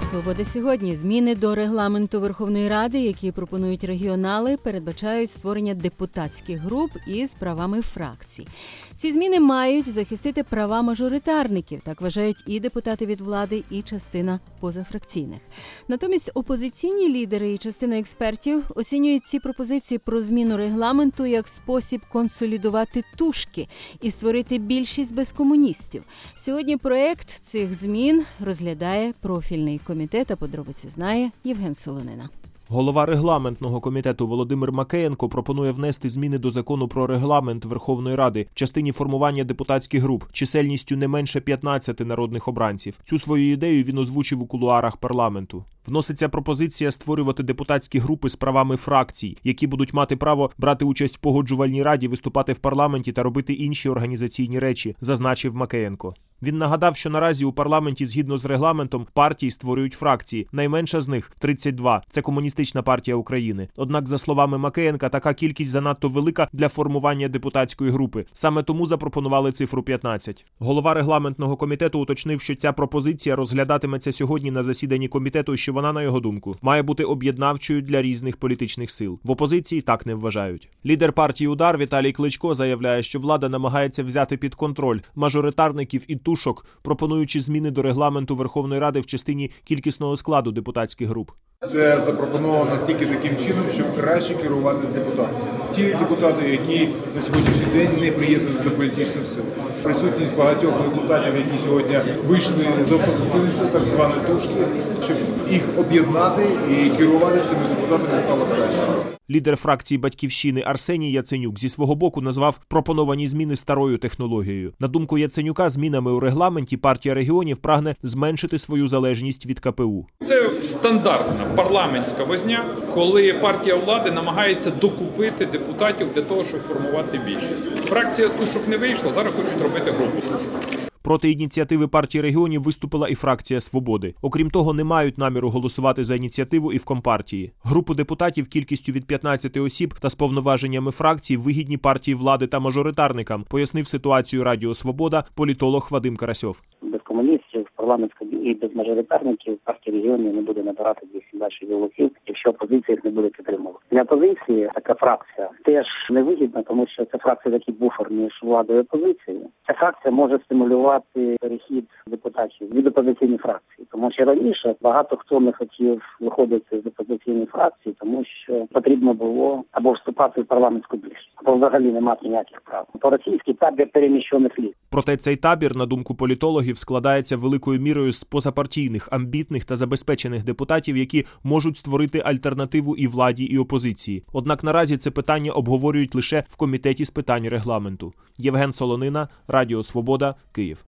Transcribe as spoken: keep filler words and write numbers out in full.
Свобода сьогодні. Зміни до регламенту Верховної Ради, які пропонують регіонали, передбачають створення депутатських груп із правами фракцій. Ці зміни мають захистити права мажоритарників, так вважають і депутати від влади, і частина позафракційних. Натомість опозиційні лідери і частина експертів оцінюють ці пропозиції про зміну регламенту як спосіб консолідувати тушки і створити більшість без комуністів. Сьогодні проект цих змін розглядає профільний комітет, а подробиці знає Євген Солонина. Голова регламентного комітету Володимир Макеєнко пропонує внести зміни до закону про регламент Верховної Ради в частині формування депутатських груп чисельністю не менше п'ятнадцяти народних обранців. Цю свою ідею він озвучив у кулуарах парламенту. Вноситься пропозиція створювати депутатські групи з правами фракцій, які будуть мати право брати участь в погоджувальній раді, виступати в парламенті та робити інші організаційні речі, зазначив Макеєнко. Він нагадав, що наразі у парламенті, згідно з регламентом, партії створюють фракції. Найменша з них – тридцять два. Це Комуністична партія України. Однак, за словами Макеєнка, така кількість занадто велика для формування депутатської групи. Саме тому запропонували цифру п'ятнадцять. Голова регламентного комітету уточнив, що ця пропозиція розглядатиметься сьогодні на засіданні комітету, що вона, на його думку, має бути об'єднавчою для різних політичних сил. В опозиції так не вважають. Лідер партії «Удар» Віталій Кличко заявляє, що влада намагається взяти під контроль мажоритарників і тушок, пропонуючи зміни до регламенту Верховної Ради в частині кількісного складу депутатських груп. Це запропоновано тільки таким чином, щоб краще керувати з депутатами. Ті депутати, які на сьогоднішній день не приєднані до політичних сил. Присутність багатьох депутатів, які сьогодні вийшли з опозиційних сил, так звані тушки, щоб їх об'єднати і керувати цими депутатами стало краще. Лідер фракції «Батьківщини» Арсеній Яценюк зі свого боку назвав пропоновані зміни старою технологією. На думку Яценюка, змінами у регламенті партія регіонів прагне зменшити свою залежність від ка пе у. Це стандартна парламентська возня, коли партія влади намагається докупити депутатів для того, щоб формувати більшість. Фракція тушок не вийшла, зараз хочуть робити групу тушок. Проти ініціативи партії регіонів виступила і фракція «Свободи». Окрім того, не мають наміру голосувати за ініціативу і в Компартії. Групу депутатів кількістю від п'ятнадцяти осіб та з повноваженнями фракцій вигідні партії влади та мажоритарникам, пояснив ситуацію Радіо Свобода політолог Вадим Карасьов. Без комуністів, парламентської і без мажоритарників партія регіонів не буде набирати двісті двадцять голосів, якщо опозиція їх не буде підтримувати. Для опозиції така фракція теж невигідна, тому що це фракція такий буфер між владою і опозицією. Ця фракція може стимулювати перехід депутатів від опозиційної фракції, тому що раніше багато хто не хотів виходити з опозиційної фракції, тому що потрібно було або вступати в парламентську більшість, або взагалі не мати ніяких прав. То російський табір переміщених ліс. Проте цей табір, на думку політологів, складається великою мірою з позапартійних, амбітних та забезпечених депутатів, які можуть створити альтернативу і владі, і опозиції. Однак наразі це питання обговорюють лише в комітеті з питань регламенту. Євген Солонина, Радіо Свобода, Київ.